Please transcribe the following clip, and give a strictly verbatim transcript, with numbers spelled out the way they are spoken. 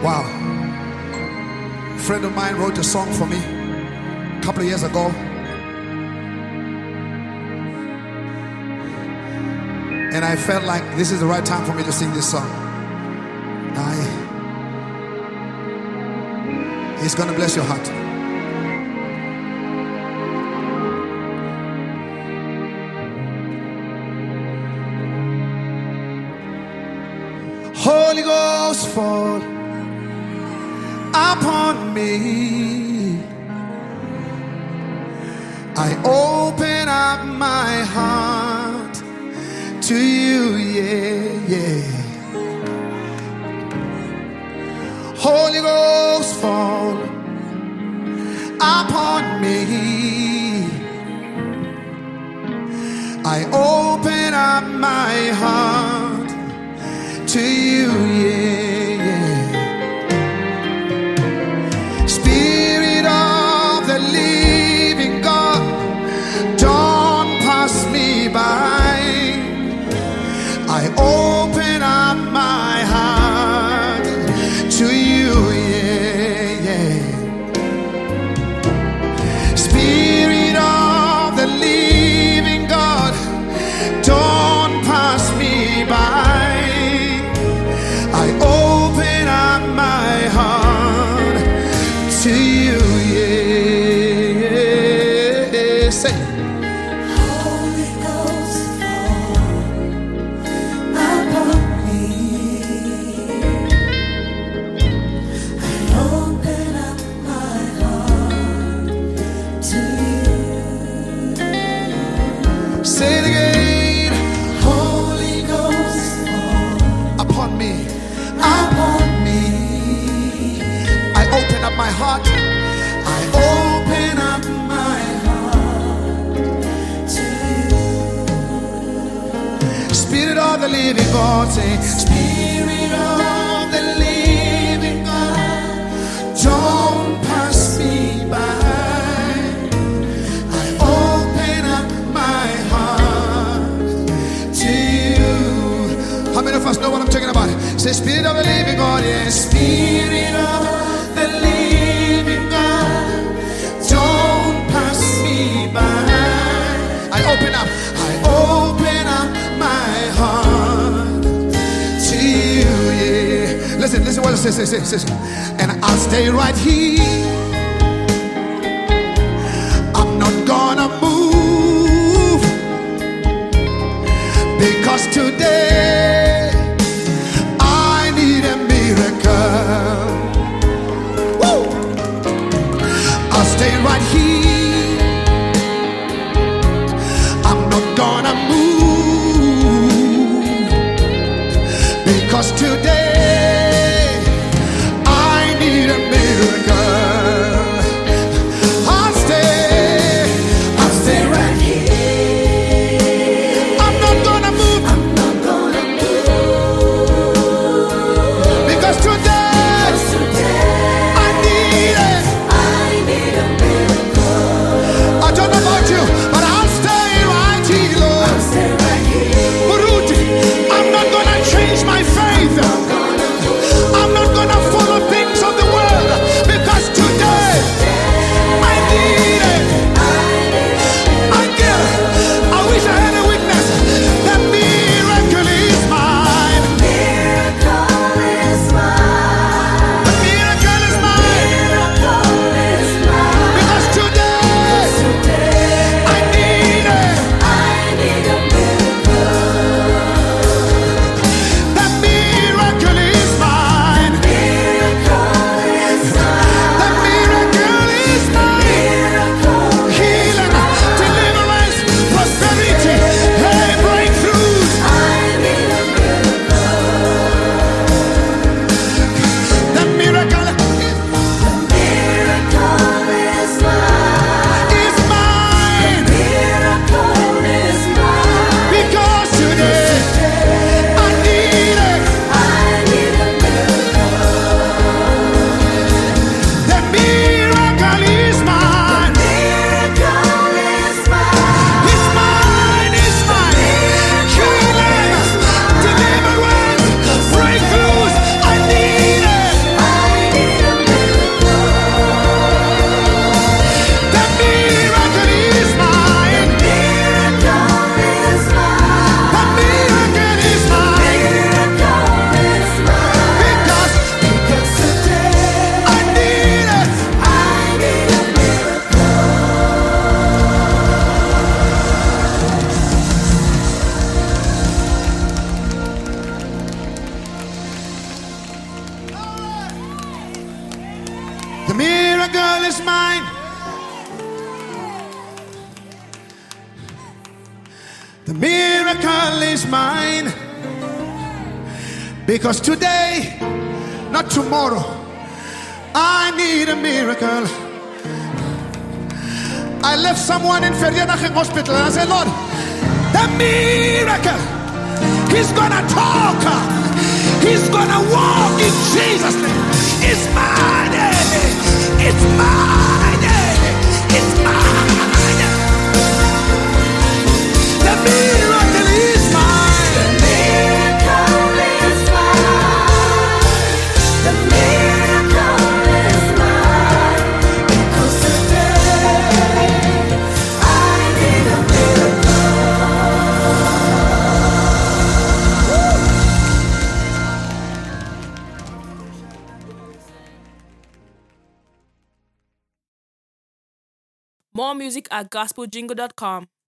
Wow. A friend of mine wrote a song for me a couple of years ago. And I felt like this is the right time for me to sing this song. I, it's going to bless your heart. Holy Ghost, fall upon me. I open up my heart to you, yeah, yeah. Holy Ghost, fall upon me. I open up my heart to you, yeah, yeah. Spirit of the living God, don't pass me by. I open up my heart to you, yeah, yeah. Spirit of the living God, don't pass me by. I open up my heart to you, yeah. Say, Holy Ghost, fall upon me. I open up my heart to you. Say it again. Holy Ghost, fall Upon me, upon me. I open up my heart. I open up my heart to you. Spirit of the living God, say, Spirit of the living God, don't pass me by. I open up my heart to you. how many of us know what I'm talking about? Say, Spirit of the living God, yes. Spirit of the living God, don't pass me by. I open up. I open up my heart to you, yeah. Listen, listen what it says, says, says, says. And I'll stay right here. I'm not gonna move, because today I need a miracle. Woo! I'll stay right here. I'm not gonna move, because today I need a miracle. I'll stay, I'll stay right here. I'm not gonna move, I'm not gonna move, because today 'cause today I need it. I need a miracle. I don't know about you, but I'll stay right here, Lord. I'll stay right here. Buruti, I'm not gonna change my faith. The miracle is mine. Because today, not tomorrow, I need a miracle. I left someone in Ferdianach hospital and I said, Lord, the miracle, he's gonna talk, he's gonna walk in Jesus' name. It's mine, it's mine, it's mine. The miracle is mine. The miracle is mine. The miracle is mine. Because today I need a More music at gospel jingle dot com.